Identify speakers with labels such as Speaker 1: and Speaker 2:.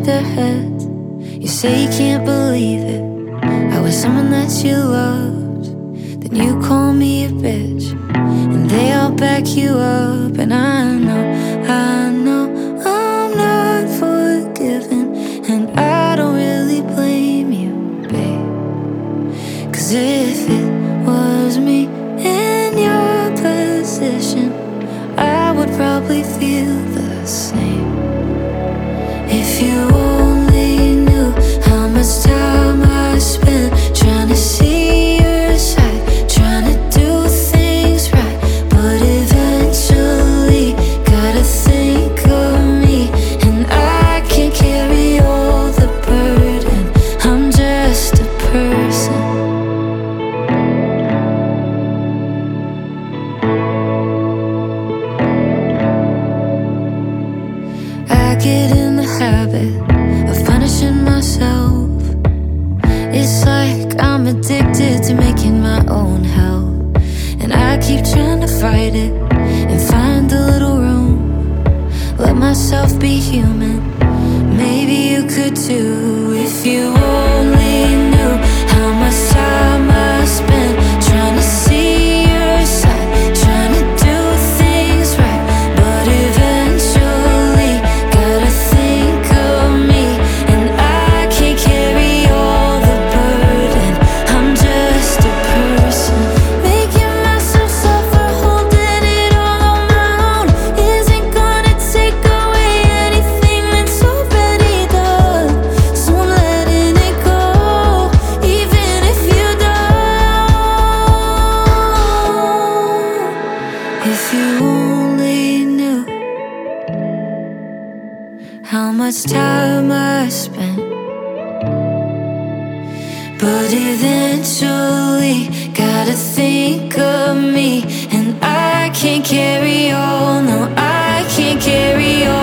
Speaker 1: their heads. You say you can't believe it. I was someone that you loved, then you call me a bitch, and they all back you up. And I know I'm not forgiven, and I don't really blame you, babe. 'Cause if it was me in your position, I would probably feel the same. If you only knew how much time I spent trying to see your side, trying to do things right, but eventually gotta think of me, and I can't carry all the burden. I'm just a person. I get in the habit of punishing myself. It's like I'm addicted to making my own hell, and I keep trying to fight it and find a little room. Let myself be human. Maybe you could too. If you only knew how much time I spent trying to see your side, trying to do things right, but eventually gotta think of me, and I can't carry all the burden. I'm just a person. Making myself suffer, holding it all on my own isn't gonna take away anything that's already done. So I'm letting it go, even if you don't. If you only knew how much time I spent, but eventually gotta think of me, and I can't carry all, no, I can't carry all.